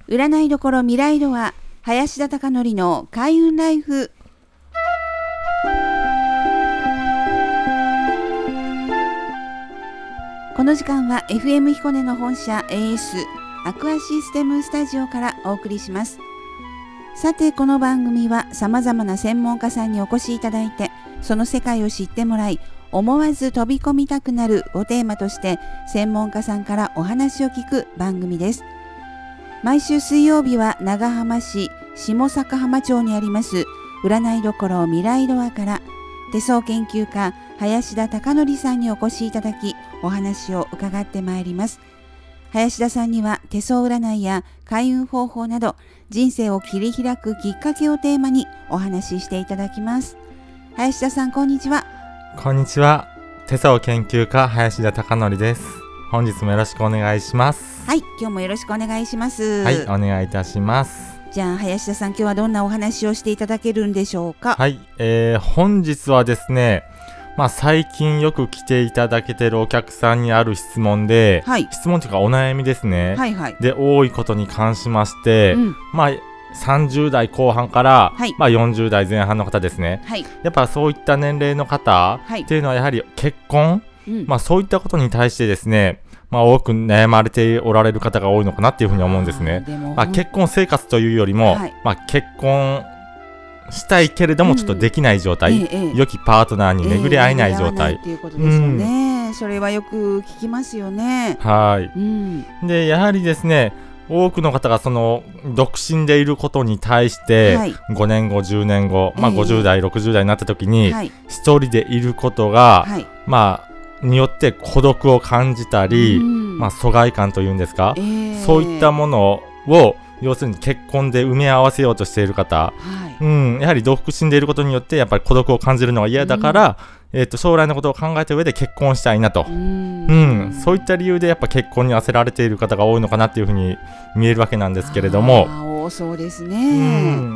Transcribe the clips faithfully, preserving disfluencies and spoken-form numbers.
占いどころ未来度は林田貴則の開運ライフ。この時間は エフエム 彦根の本社 エーエス アクアシステムスタジオからお送りします。さて、この番組はさまざまな専門家さんにお越しいただいて、その世界を知ってもらい、思わず飛び込みたくなるをテーマとして専門家さんからお話を聞く番組です。毎週水曜日は長浜市下坂浜町にあります占いどころ未来ドアから手相研究家林田貴則さんにお越しいただき、お話を伺ってまいります。林田さんには手相占いや開運方法など人生を切り開くきっかけをテーマにお話ししていただきます。林田さん、こんにちは。 こんにちは。手相研究家林田貴則です。本日もよろしくお願いします。 はい、今日もよろしくお願いします。 はい、お願いいたします。 じゃあ林田さん、今日はどんなお話をしていただけるんでしょうか。 はい、えー、本日はですね、まあ最近よく来ていただけてるお客さんにある質問で、はい、質問というかお悩みですね、はいはい、で多いことに関しまして、うん、まあさんじゅう代後半から、はい、まあ、よんじゅう代前半の方ですね、はい、やっぱそういった年齢の方っていうのはやはり結婚、うん、まあ、そういったことに対してですね、まあ、多く悩まれておられる方が多いのかなっていうふうに思うんですね。まあ、結婚生活というよりも、はい、まあ、結婚したいけれどもちょっとできない状態、うん、ええ、良きパートナーに巡り合えない状態、ええ、 っていうことですよね、うん、それはよく聞きますよね。 はい、うん、でやはりですね、多くの方がその独身でいることに対して、はい、ごねんごじゅうねんご、まあ、ごじゅう代、えー、ろくじゅう代になった時に、はい、一人でいることが、はい、まあによって孤独を感じたり、まあ、疎外感というんですか、えー、そういったものを要するに結婚で埋め合わせようとしている方、はい、うん、やはり独身でいることによってやっぱり孤独を感じるのが嫌だから、えー、と将来のことを考えた上で結婚したいなと、うん、うん、そういった理由でやっぱ結婚に焦られている方が多いのかなっていうふうに見えるわけなんですけれども、 あ、多そうですね、 うん、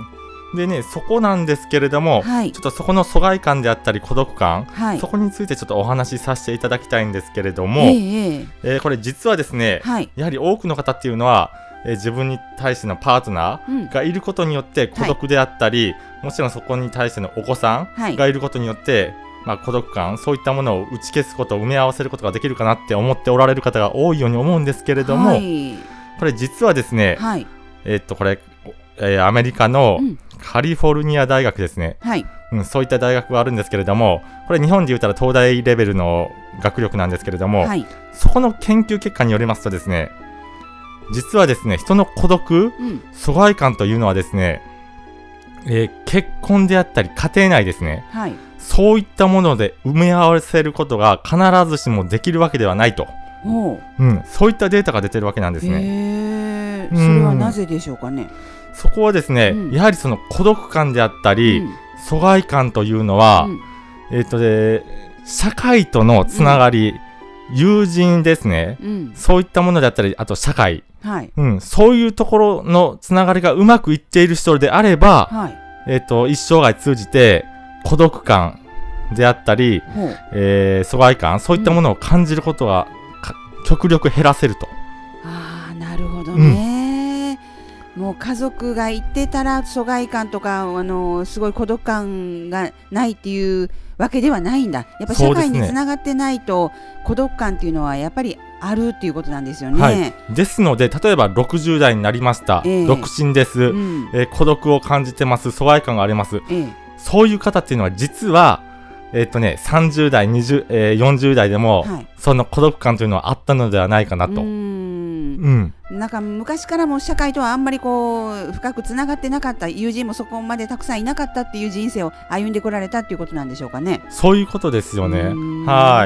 でね、そこなんですけれども、はい、ちょっとそこの疎外感であったり孤独感、はい、そこについてちょっとお話しさせていただきたいんですけれども、えーえー、これ実はですね、はい、やはり多くの方っていうのは、えー、自分に対してのパートナーがいることによって孤独であったり、はい、もちろんそこに対してのお子さんがいることによって、はい、まあ、孤独感、そういったものを打ち消すこと、埋め合わせることができるかなって思っておられる方が多いように思うんですけれども、はい、これ実はですね、はい、えー、っとこれ、えー、アメリカのカリフォルニア大学ですね、はい、うん、そういった大学があるんですけれども、これ日本で言ったら東大レベルの学力なんですけれども、はい、そこの研究結果によりますとですね、実はですね、人の孤独、うん、疎外感というのはですね、えー、結婚であったり家庭内ですね、はい、そういったもので埋め合わせることが必ずしもできるわけではないと、うん、そういったデータが出てるわけなんですね。 へー、それはなぜでしょうかね。 そこはですね、うん、やはりその孤独感であったり、うん、疎外感というのは、うん、えーとで社会とのつながり、うん、友人ですね、うん、そういったものであったり、あと社会、はい、うん、そういうところのつながりがうまくいっている人であれば、はい、えーと一生涯通じて孤独感であったり、えー、疎外感、そういったものを感じることが、うん、極力減らせると。 ああ、なるほどね、うん、もう家族がいてたら疎外感とか、あのすごい孤独感がないっていうわけではないんだ。やっぱ社会につながってないと、ね、孤独感っていうのはやっぱりあるっていうことなんですよね、はい、 ですので例えばろくじゅう代になりました、えー、独身です、うん、えー、孤独を感じてます、疎外感があります、えー、そういう方っていうのは実はえーとね、さんじゅう代、にじゅう、えー、よんじゅう代でも、はい、その孤独感というのはあったのではないかなと。うーん、うん、なんか昔からも社会とはあんまりこう深くつながってなかった、友人もそこまでたくさんいなかったっていう人生を歩んでこられたっていうことなんでしょうかね。 そういうことですよね。はい。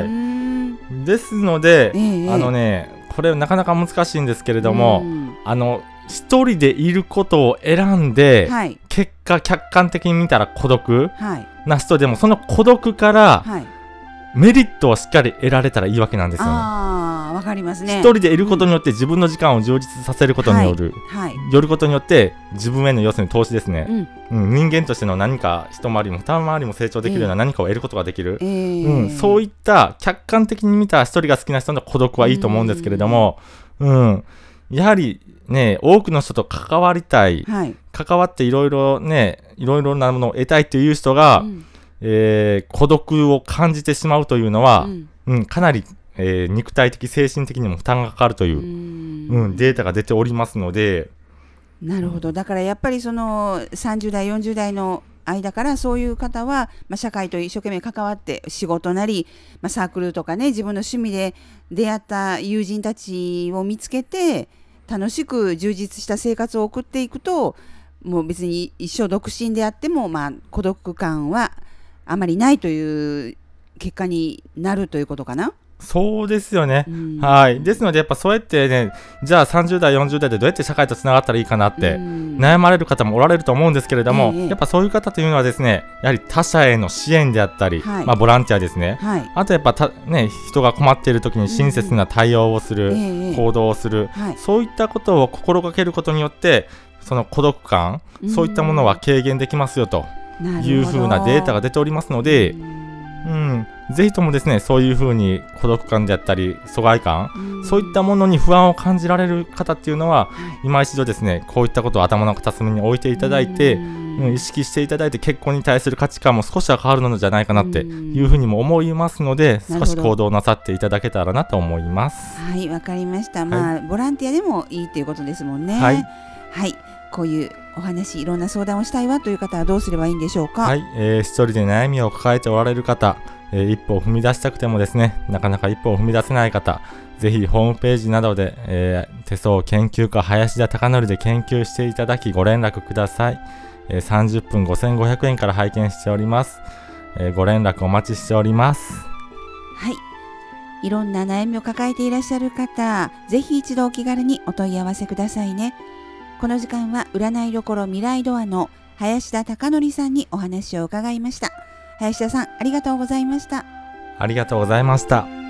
ですので、えー、あのね、これなかなか難しいんですけれども、あの一人でいることを選んで、はい、結果客観的に見たら孤独な人でも、その孤独からメリットをしっかり得られたらいいわけなんですよね。 あ、わかりますね。 一人でいることによって自分の時間を充実させることによる、はいはい、よることによって自分への要するに投資ですね、うんうん、人間としての何か一回りも二回りも成長できるような何かを得ることができる、えーうん、そういった客観的に見た一人が好きな人の孤独はいいと思うんですけれども、うん、うん、やはりね、多くの人と関わりたい、 はい、 関わっていろいろね、いろいろなものを得たいという人が、うんえー、孤独を感じてしまうというのは、うんうん、かなり、えー、肉体的精神的にも負担がかかるという、うんうん、データが出ておりますので。 なるほど。だからやっぱりそのさんじゅう代よんじゅう代の間からそういう方は、まあ、社会と一生懸命関わって仕事なり、まあ、サークルとかね、自分の趣味で出会った友人たちを見つけて楽しく充実した生活を送っていくと、もう別に一生独身であっても、まあ、孤独感はあまりないという結果になるということかな。 そうですよね、うん、はいですのでやっぱそうやってね、じゃあさんじゅう代よんじゅう代でどうやって社会とつながったらいいかなって悩まれる方もおられると思うんですけれども、うん、やっぱそういう方というのはですね、やはり他者への支援であったり、はい、まあ、ボランティアですね、はい、あとやっぱた、ね、人が困っている時に親切な対応をする、うん、行動をする、はい、そういったことを心がけることによってその孤独感、うん、そういったものは軽減できますよというふうなデータが出ておりますので、うん、ぜひともですね、そういうふうに孤独感であったり疎外感、うん、そういったものに不安を感じられる方っていうのは、はい、今一度ですね、こういったことを頭の片隅に置いていただいて、うんうん、意識していただいて結婚に対する価値観も少しは変わるのじゃないかなっていうふうにも思いますので、少し行動なさっていただけたらなと思います。 はい、わかりました。まあ、はい、ボランティアでもいいということですもんね。 はい、 はい、こういうお話、いろんな相談をしたいわという方はどうすればいいんでしょうか。 はい、えー、一人で悩みを抱えておられる方、えー、一歩を踏み出したくてもですね、なかなか一歩を踏み出せない方、ぜひホームページなどで、えー、手相研究家林田貴則で研究していただきご連絡ください。えー、さんじゅっぷんごせんごひゃくえんから拝見しております。えー、ご連絡お待ちしております。 はい、いろんな悩みを抱えていらっしゃる方、ぜひ一度お気軽にお問い合わせくださいね。この時間は占いどころ未来ドアの林田貴則さんにお話を伺いました。林田さん、ありがとうございました。 ありがとうございました。